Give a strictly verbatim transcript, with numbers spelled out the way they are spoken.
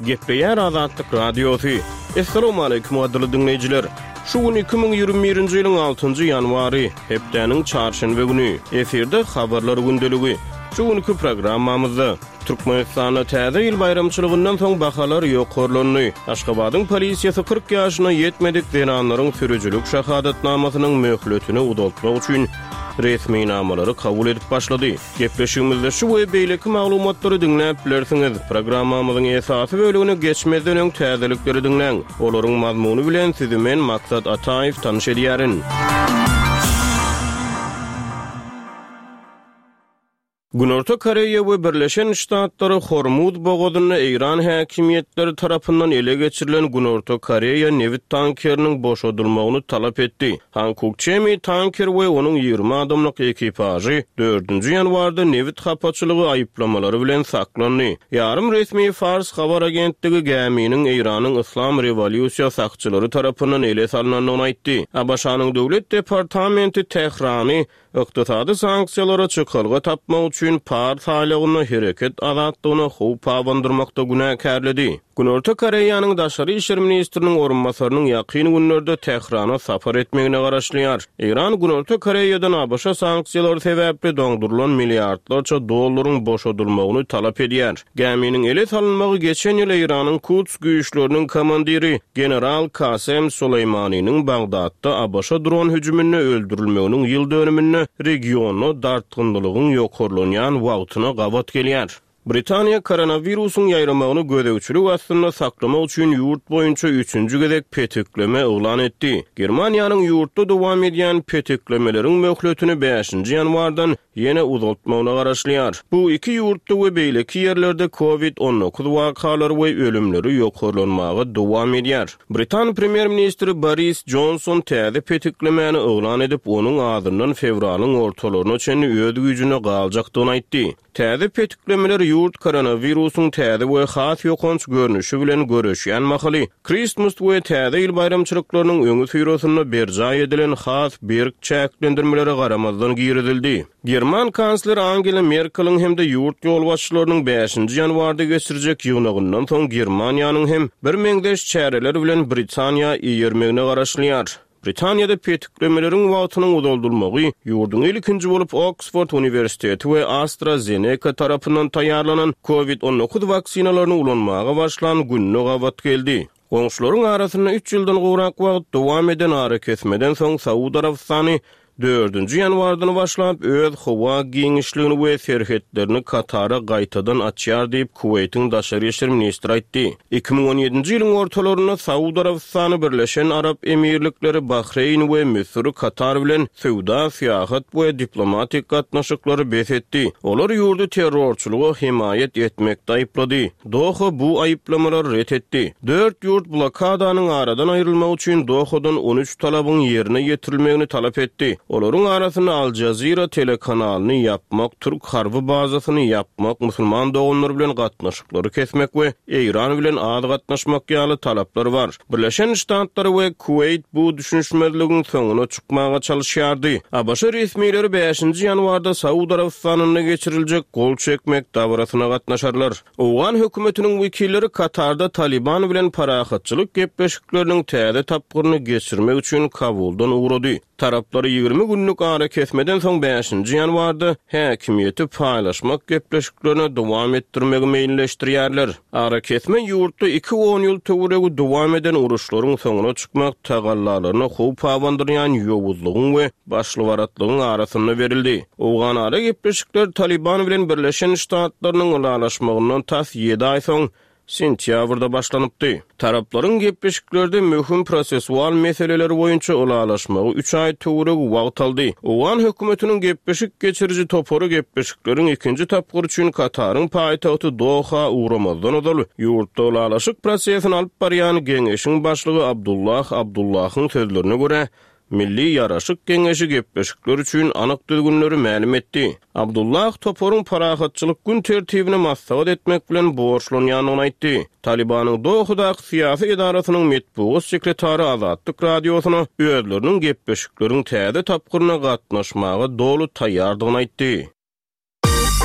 Gepleyer Azatlyk Radiosu. Assalamu alaykum adly dinleyijiler. Şu gün iki bin ýygrimi birinji ýylyň altynjy ýanwary, hepdeniň çarşembe güni. Eferde habarlar gündeligi. Şu günkü programmamyzda Türkmenistanda täze ýyl bayramçylygyndan soň bahalar ýokurlandy. Aşgabatyň polisiýasy kırk ýaşyna ýetmedik denanlaryň sürüjülük şahadatnamasynyň möhletini uzatmak üçin resmi namalary kabul edip başlady. Gepleşigimizde şu we beýleki maglumatlary dinläp bilersiňiz. Programmamyzyň esasy bölügini geçmezden öň täzelikleri dinleň. Olaryň mazmuny bilen sizi men Maksat Ataýew tanyş edýärin. Günorta Koreýa we Birleşen Ştatlary Hormuz bogazyny Iran häkimiýetleri tarapyndan ele geçirilen Günorta Koreýa nevit tankeriniň boşadylmagyny talap etdi. Hankuk Chemi tanker we onuň ýygrimi adamlyk ekipajy dördünji ýanwarda nevit hapaçylygy aýyplamalary bilen saklandy. Ýarym resmi Fars habar agentligi geminiň Iranyň Islam Rewolýusiýa sakçylary tarapyndan ele salynanyny aýtdy. Abaşanyň döwlet departamenti Tehrany ykdysady sanksiýalara çykylgy tapmak üçin par saýlagyny hereket azatlygyny howp pabandyrmakda günäkärledi. Günorta Koreýanyň daşary işler ministriniň orunbasarynyň ýakyn günlerde Tehrana safar etmegine garaşlýar. Iran Günorta Koreýadan abaşa sanksiýalar sebäpli doňdurulan milliardlarça dollaryň boşadylmagyny talap edýär. Geminiň ele salynmagy geçen ýyl Iranyň Quds güýçleriniň komandiri general Kasem Suleymanynyň Bagdatda abaşa dron hüjümini öldürilmeginiň ýyl dönümini regiony dartgyndylygyň ýokurlanýan wagtyna gabat gelýär. Britaniýa koronawirusyň ýaýramagyny gödäwçilik astyna saklamak üçin ýurt boýunça üçünji gezek petikleme oglan etdi. Germaniýanyň ýurtda dowam edýän petiklemeleriň möhletini beşinji ýanwardan ýene uzatmagyna garaşlýar. Bu iki ýurtda we beýleki ýerlerde covid on dokuz wakalary we ölümleri ýokurlanmagy dowam edýär. Britan premier ministri Boris Johnson täze petiklemeni oglan edip onuň adyndan fevralyň ortalaryna çenli öz güýjüne galjakdygyny aýtdy. Täze petiklemeler ýurt koronawirusyň täze we has ýokanç görnüşi bilen göreşýän mahaly. Christmas we täze ýyl bayramçylyklarynyň öňü süýrosyna berjay edilen has berk çäklendirmeleri garamazdan giýirildi. German kansler Angela Merkel'iň hem de ýurt ýolbaşçylarynyň beşinji ýanwarda geçirijek ýygnagyndan soň Germaniýanyň hem bir meňdeş çäreler bilen Britaniýa ýermegine garaşlýar. Britaniýada petiklemelerin wagtynyň uzaldylmagy ýurduň ilkinji bolup Oxford Universiteti we AstraZeneca tarapyndan taýýarlanan covid on dokuz vaksinalaryny ulanmaga başlan günne gabat geldi. Goňşularyň arasynda üç ýyldan gowrak wagt dowam eden ara kesmeden soň Saudi Arabistany dördünji ýanwardan başlap öz howa giňişligini we serhetlerini Katara gaýtadan açýar diýip Kuweytiň daşary işler ministri aýtdy. iki bin on ýedinji ýylyň ortalaryna Saudi Arabistany Birleşen Arab Emirlikleri, Bahreyn we Misr, Katar bilen sowda, syýahat we diplomatik gatnaşyklary besetdi. Olar ýurdu terrorçylygy himayet etmekde aýyplady. Doha bu aýyplamalar ret etdi. Dört ýurt blokadanyň aradan aýrylmak üçin Dohadan on üç talabyň ýerine ýetirilmegini talap etdi. Olaryň arasynda Al Jazeera telekanalyny yapmak, Türk harby bazasyny yapmak, musulman doganlar bilen gatnaşyklary kesmek we Iran bilen az gatnaşmak ýaly talaplar bar. Birleşen Ştatlary we Kuweyt bu düşünşmezligiň soňuna çykmaga çalyşýardy. Abaşa resmileri beşinji ýanwarda Saudi Arabistanyna geçiriljek gol çekmek dawrasyna gatnaşarlar. Owgan hökümetiniň wekilleri Katarda Taliban bilen parahatçylyk gepleşikleriniň täze tapgyryny geçirmek üçin Kabuldan ugrady. Tarapları ýygrimi günlük ara kesmeden soň beşinji ýanwarda häkimiýeti paýlaşmak gepleşiklerini dowam etdirmegi meýilleşdirýärler. Ara kesme ýurtda iki on ýyl töweregi dowam eden uruşlaryň soňuna çykmak tagallalaryna howp pabandyrýan ýowuzlygyň we başlywaratlygyň arasynda berildi. Owgan ara gepleşikler Taliban bilen Birleşen Ştatlarynyň ulalaşmagyndan tas ýedi aý soň sentýabrda başlanypdy. Taraplaryň gepleşiklerde möhüm prosesual meseleler boýunça ulalaşmagy üç aý töwereg wagt aldy. Owgan hökümetiniň gepleşik geçiriji toporu gepleşikleriň ikinji tapgyr üçin Kataryň paýtagty Doha uğramazdan odaly. Ýurtda ulalaşyk prosesini alyp barýan geňeşiň başlygy Abdullah Abdullahyň sözlerine görä, Milli Ýaraşyk Geňeşi gepleşikler üçin anyk düzgünleri ma'lum etdi. Abdullah toporun parahatçylyk gün tertibine maslahat etmek bilen borçlanýanyny aýtdy. Talibanyň Dohadaky syýasy idarasynyň metbuat sekretary Azatlyk radiosyna özleriniň gepleşikleriniň täze tapgyryna gatnaşmagy dolu taýýardygyny aýtdy.